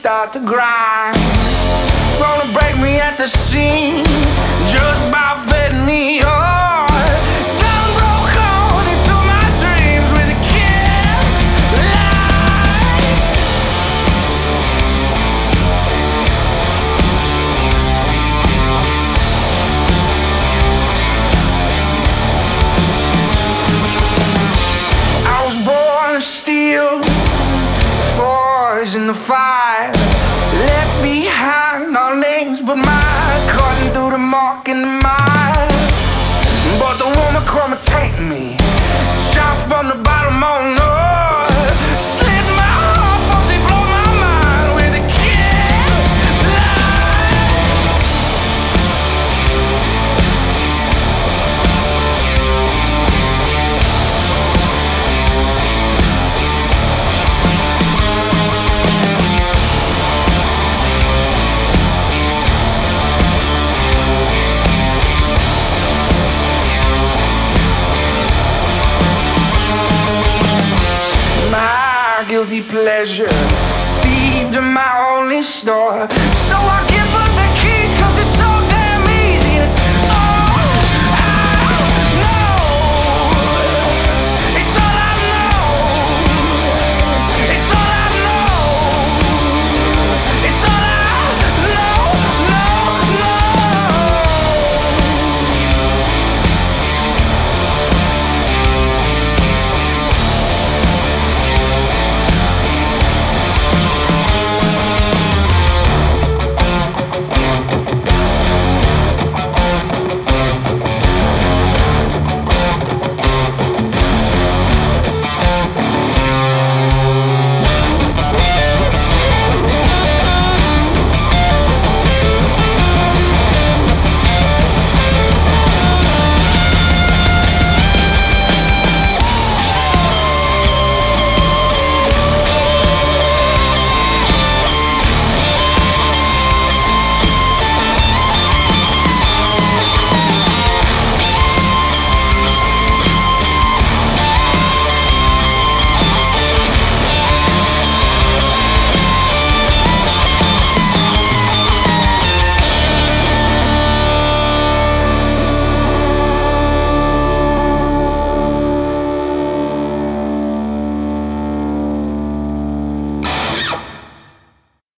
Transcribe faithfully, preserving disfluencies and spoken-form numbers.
start to grind. Gonna break me at the seam, just by fitting me on. Time broke on into my dreams with a kiss. Lie. I was born of steel, forged in the fire, left behind all names but mine, cutting through the mark in the mire. But the woman chromatate me, shot from the bottom on up, slit my heart before she blow my mind with a kiss. Lie. My guilty pleasure, thieved my only store, so I